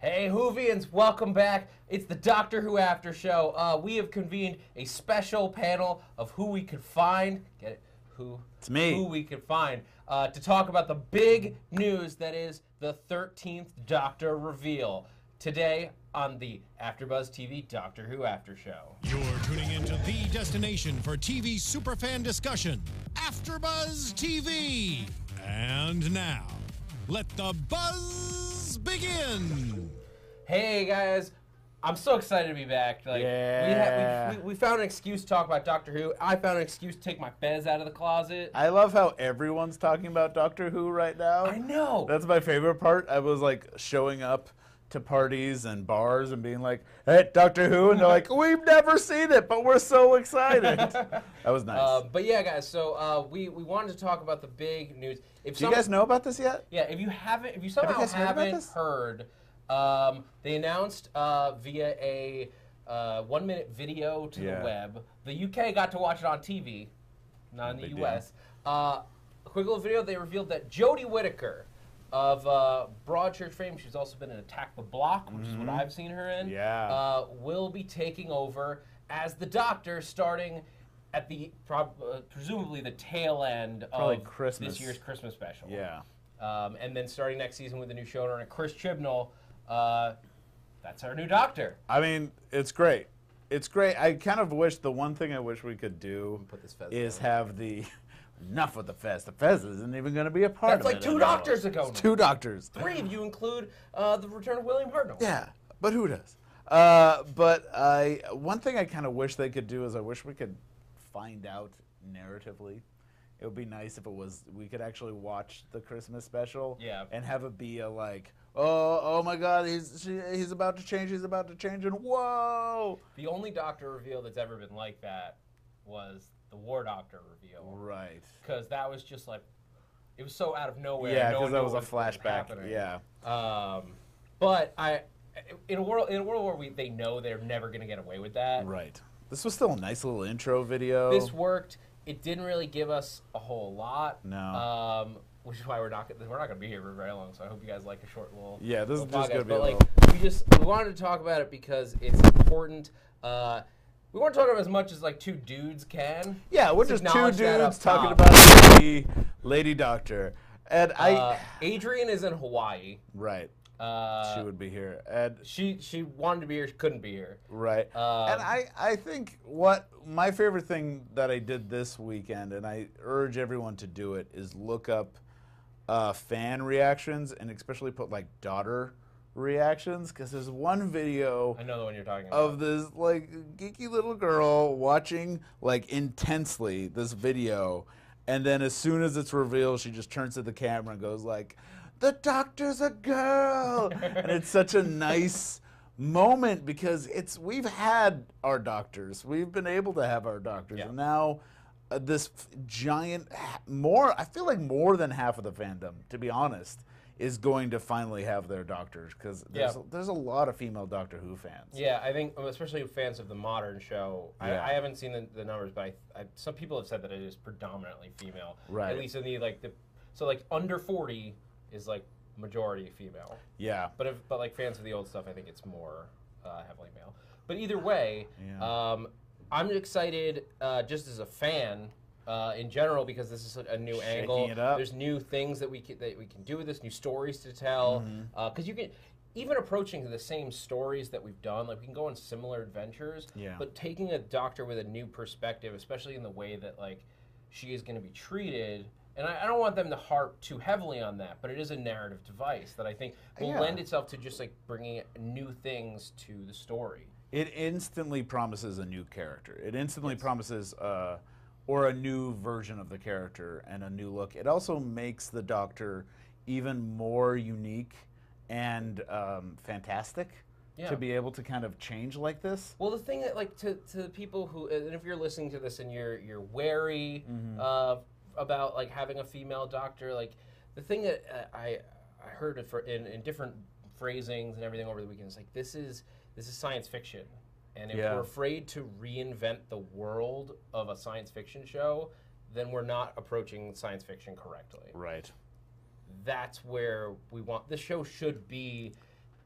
Hey Whovians, welcome back. It's the Doctor Who After Show. We have convened a special panel of who we could find. Get it? Who? It's me. Who we could find to talk about the big news that is the 13th Doctor reveal. Today on the AfterBuzz TV Doctor Who After Show. You're tuning into the destination for TV superfan discussion, AfterBuzz TV. And now, let the buzz begin. Hey guys, I'm so excited to be back. We found an excuse to talk about Doctor Who. I found an excuse to take my Fez out of the closet. I love how everyone's talking about Doctor Who right now. I know. That's my favorite part. I was like showing up to parties and bars and being like, hey, Doctor Who, and they're like, we've never seen it, but we're so excited. That was nice. But yeah, guys, so we wanted to talk about the big news. Do you guys know about this yet? Yeah, if you somehow haven't heard, they announced via a 1-minute video to the web. The UK got to watch it on TV, not in the US. A quick little video, they revealed that Jodie Whittaker of Broadchurch fame, she's also been in Attack the Block, which is what I've seen her in, will be taking over as the Doctor starting at the presumably the tail end of this year's Christmas special. Yeah. And then starting next season with the new showrunner, Chris Chibnall, that's our new Doctor. I mean, it's great. It's great. I kind of wish, the one thing I wish we could do is have the... Enough with the Fez. The Fez isn't even going to be a part of it. That's like 2 Doctors ago. It's 2 Doctors. 3 if you include the return of William Hartnell. Yeah, but who does? One thing I kind of wish they could do is I wish we could find out narratively. It would be nice if we could actually watch the Christmas special and have it be a like, oh my God, he's about to change, and whoa. The only Doctor reveal that's ever been like that was the War Doctor reveal. Right. Because that was just like, it was so out of nowhere. Yeah, because that was a flashback. Yeah. But in a world where they know they're never going to get away with that. Right. This was still a nice little intro video. This worked. It didn't really give us a whole lot. No. Which is why we're not going to be here for very long. So I hope you guys like a short little. Yeah, this is just going to be. But we wanted to talk about it because it's important. We want to talk about as much as like 2 dudes can. Yeah, we're just 2 dudes talking about Lady Doctor. And Adrian is in Hawaii. Right. She would be here. And she wanted to be here, she couldn't be here. Right. And I think what my favorite thing that I did this weekend, and I urge everyone to do it, is look up fan reactions and especially put like daughter reactions, because there's one video I know the one you're talking about of this like geeky little girl watching like intensely this video, and then as soon as it's revealed she just turns to the camera and goes like, the Doctor's a girl. And it's such a nice moment because we've had our Doctors, we've been able to have our Doctors, and now this giant I feel like more than half of the fandom, to be honest, is going to finally have their Doctors, because there's a lot of female Doctor Who fans. Yeah, I think especially fans of the modern show. I haven't seen the numbers, but some people have said that it is predominantly female. Right. At least in the under 40 is like majority female. Yeah. But like fans of the old stuff, I think it's more heavily male. But either way, I'm excited just as a fan. In general, because this is a new angle. There's new things that we can do with this, new stories to tell. Because you can, even approaching the same stories that we've done, like we can go on similar adventures. But taking a Doctor with a new perspective, especially in the way that like she is going to be treated. And I don't want them to harp too heavily on that, but it is a narrative device that I think will lend itself to just like bringing new things to the story. It instantly promises a new character. It instantly promises. Or a new version of the character and a new look. It also makes the Doctor even more unique and fantastic to be able to kind of change like this. Well, the thing that, like, to people who, and if you're listening to this and you're wary about like having a female Doctor, like the thing that I heard in different phrasings and everything over the weekend is like this is science fiction. And if we're afraid to reinvent the world of a science fiction show, then we're not approaching science fiction correctly. Right. That's where we want... This show should be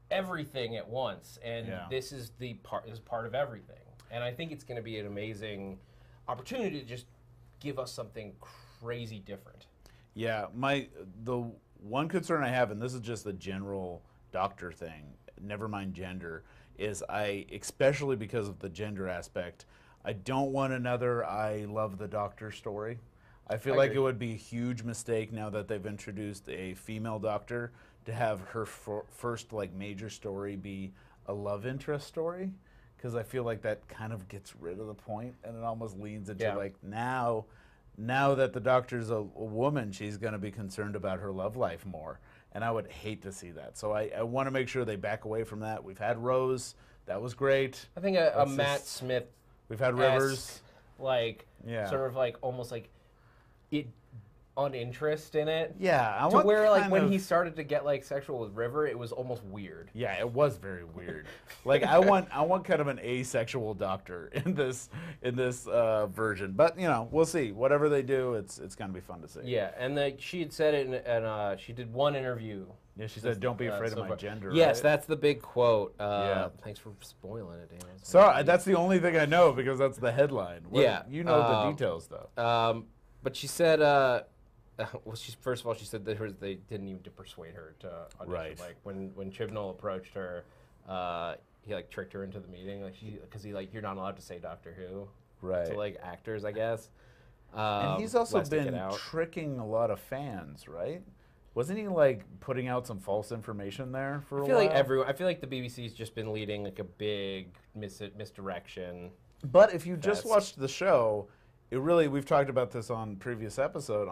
everything at once, and this is part of everything. And I think it's going to be an amazing opportunity to just give us something crazy different. Yeah, the one concern I have, and this is just the general doctor thing, never mind gender, is especially because of the gender aspect, I don't want another I love the doctor story. I feel like it would be a huge mistake now that they've introduced a female doctor to have her first like major story be a love interest story, because I feel like that kind of gets rid of the point, and it almost leans into like now that the doctor's a woman, she's going to be concerned about her love life more, and I would hate to see that. So I want to make sure they back away from that. We've had Rose, that was great. I think a Matt Smith. We've had Rivers, like sort of like almost like uninterest in it. Yeah, to where like when he started to get like sexual with River, it was almost weird. Yeah, it was very weird. Like I want kind of an asexual doctor in this version, but you know, we'll see. Whatever they do, it's gonna be fun to see. Yeah, and she had said it, and she did one interview. Yeah, she said, "Don't be afraid of my gender." Yes, right? that's the big quote. Thanks for spoiling it, Dan. Sorry, that's the only thing I know because that's the headline. You know the details though. But she said, well, first of all, she said that they didn't even to persuade her to audition. Right. Like when Chibnall approached her, he like tricked her into the meeting, like because you're not allowed to say Doctor Who, right? To like actors, I guess. And he's also been tricking a lot of fans, right? Wasn't he like putting out some false information there for a while? I feel like the BBC's just been leading like a big misdirection. But if you just watched the show, we've talked about this on the previous episode,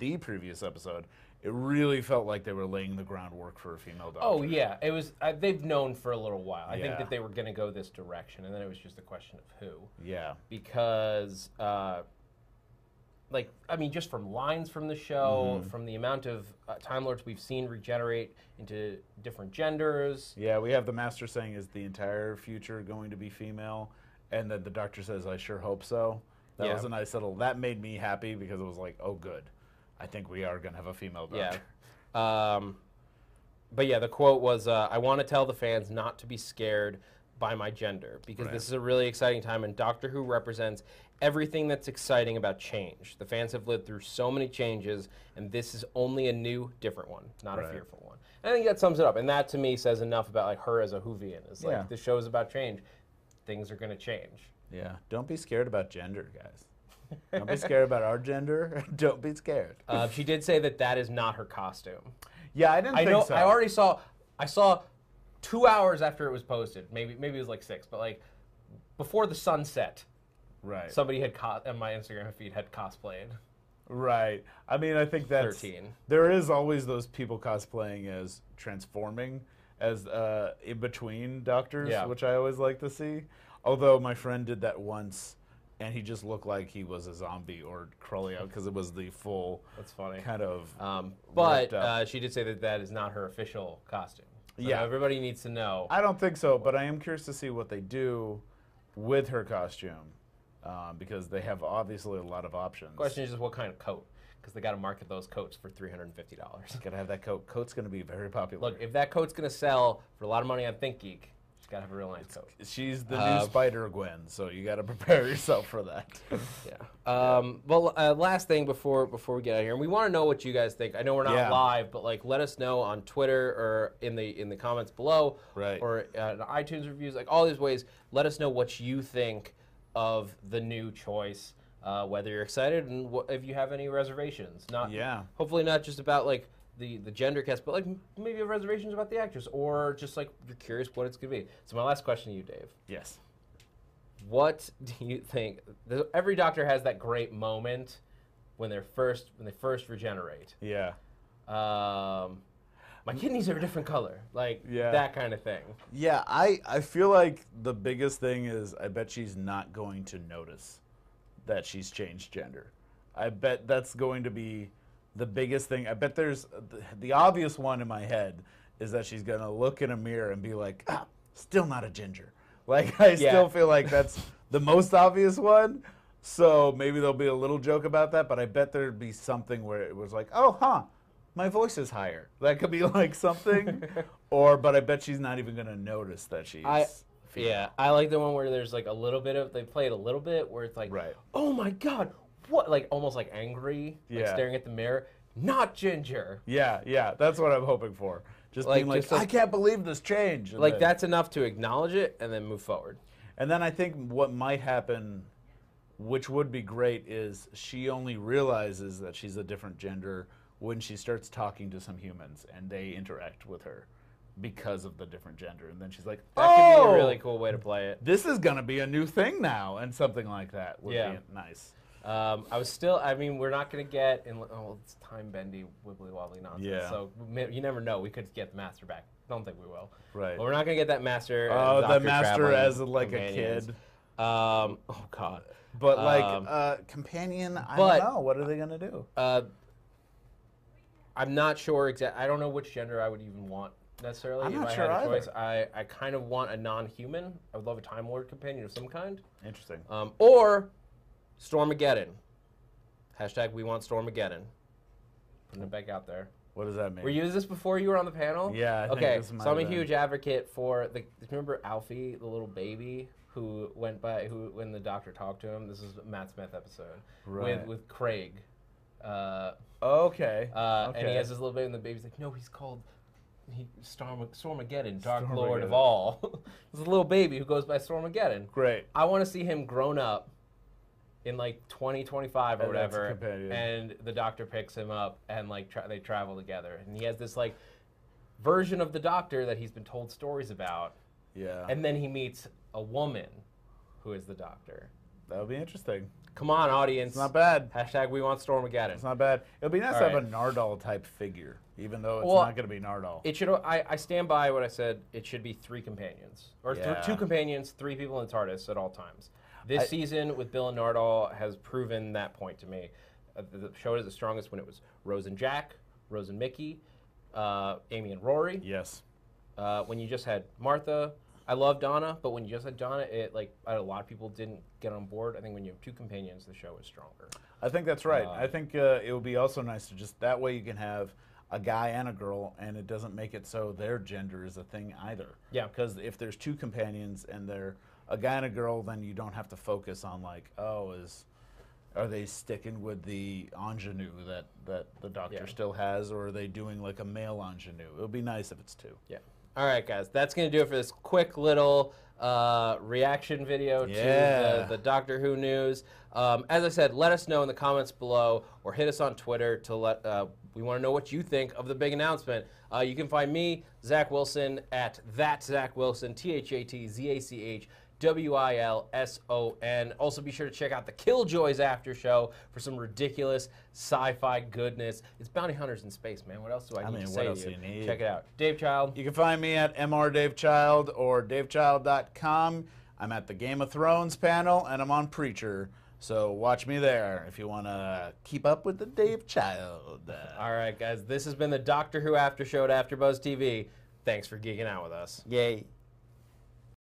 it really felt like they were laying the groundwork for a female doctor. Oh yeah, it was. They've known for a little while. I think that they were going to go this direction, and then it was just a question of who. Yeah. Because, just from lines from the show, from the amount of Time Lords we've seen regenerate into different genders. Yeah, we have the Master saying, "Is the entire future going to be female?" And then the Doctor says, "I sure hope so." That was a nice little. That made me happy because it was like, oh, good. I think we are going to have a female doctor. Yeah. But yeah, the quote was, "I want to tell the fans not to be scared by my gender because this is a really exciting time, and Doctor Who represents everything that's exciting about change. The fans have lived through so many changes, and this is only a new, different one, not a fearful one." And I think that sums it up, and that to me says enough about like her as a Whovian. It's like this show is about change. Things are going to change. Yeah, don't be scared about gender, guys. Don't be scared about our gender. Don't be scared. She did say that is not her costume. Yeah, I didn't think so. I already saw. I saw 2 hours after it was posted. Maybe it was like 6, but like before the sun set. Right. Somebody had on my Instagram feed had cosplayed. Right. I mean, I think that's 13. There is always those people cosplaying as transforming as in between doctors, which I always like to see. Although my friend did that once, and he just looked like he was a zombie or crawling out because it was the full. That's funny. Kind of. But she did say that is not her official costume. So everybody needs to know. I don't think so, but I am curious to see what they do with her costume because they have obviously a lot of options. The question is just what kind of coat, because they got to market those coats for $350. Got to have that coat. Coat's going to be very popular. Look, if that coat's going to sell for a lot of money on ThinkGeek, gotta have a real nice coat. She's the new Spider-Gwen, so you gotta prepare yourself for that. Last thing before we get out of here, and we want to know what you guys think. I know we're not live, but like, let us know on Twitter or in the comments below, or iTunes reviews, like all these ways. Let us know what you think of the new choice, whether you're excited and if you have any reservations. Hopefully not just about like the gender cast, but like maybe you have reservations about the actress, or just like you're curious what it's going to be. So my last question to you, Dave. Yes. What do you think? Every doctor has that great moment when they first regenerate. Yeah. My kidneys are a different color, like that kind of thing. Yeah, I feel like the biggest thing is I bet she's not going to notice that she's changed gender. I bet that's going to be the biggest thing. I bet there's the obvious one in my head is that she's going to look in a mirror and be like, still not a ginger. Like, I still feel like that's the most obvious one. So maybe there'll be a little joke about that, but I bet there'd be something where it was like, my voice is higher. That could be like something. But I bet she's not even going to notice that she's female. Yeah, I like the one where there's like a little bit of, they play it a little bit where it's like, oh my God, what? Like almost like angry, like staring at the mirror. Not Ginger. Yeah, that's what I'm hoping for. Just like, being like, I can't believe this change. And like that's enough to acknowledge it and then move forward. And then I think what might happen, which would be great, is she only realizes that she's a different gender when she starts talking to some humans and they interact with her because of the different gender. And then she's like, that could be a really cool way to play it. This is going to be a new thing now, and something like that would be nice. I mean, we're not going to get, it's time-bendy, wibbly-wobbly nonsense. Yeah. So you never know. We could get the master back. Don't think we will. Right. But we're not going to get that master. The master as like a kid. Oh, God. But like companion, I don't know. What are they going to do? I'm not sure exactly. I don't know which gender I would even want necessarily. I'm not if I sure had a either. choice. I kind of want a non-human. I would love a Time Lord companion of some kind. Interesting. Or Stormageddon. Hashtag we want Stormageddon. Putting it back out there. What does that mean? Were you used this before you were on the panel? Yeah. So I'm a huge advocate for remember Alfie, the little baby who went by when the doctor talked to him. This is a Matt Smith episode with Craig. Okay. And he has this little baby, and the baby's like, no, he's called Stormageddon, Dark Lord of all. It's a little baby who goes by Stormageddon. Great. I want to see him grown up in like 2025 or whatever, and the doctor picks him up and like they travel together, and he has this like version of the doctor that he's been told stories about. Yeah. And then he meets a woman who is the doctor. That would be interesting. Come on, audience. It's not bad. Hashtag we want Stormageddon. It's not bad. It would be nice to have a Nardole type figure, even though it's not going to be Nardole. It should. I stand by what I said. It should be 3 companions, or 2 companions, 3 people in the TARDIS at all times. This season with Bill and Nardole has proven that point to me. The show is the strongest when it was Rose and Jack, Rose and Mickey, Amy and Rory. Yes. When you just had Martha, I love Donna, but when you just had Donna, a lot of people didn't get on board. I think when you have 2 companions, the show is stronger. I think that's right. I think it would be also nice to just, that way you can have a guy and a girl, and it doesn't make it so their gender is a thing either. Yeah. Because if there's 2 companions and they're a guy and a girl, then you don't have to focus on like, are they sticking with the ingenue that the doctor still has, or are they doing like a male ingenue? It would be nice if it's 2. Yeah. All right, guys, that's going to do it for this quick little reaction video to the Doctor Who news. As I said, let us know in the comments below or hit us on Twitter to we want to know what you think of the big announcement. You can find me, Zach Wilson, at @ZachWilson, ThatzachWilson. Also, be sure to check out the Killjoys after show for some ridiculous sci-fi goodness. It's bounty hunters in space, man. What else do I need to say to you? Need? Check it out. Dave Child. You can find me at mrdavechild or davechild.com. I'm at the Game of Thrones panel, and I'm on Preacher. So watch me there if you want to keep up with the Dave Child. All right, guys. This has been the Doctor Who After Show at AfterBuzz TV. Thanks for geeking out with us. Yay.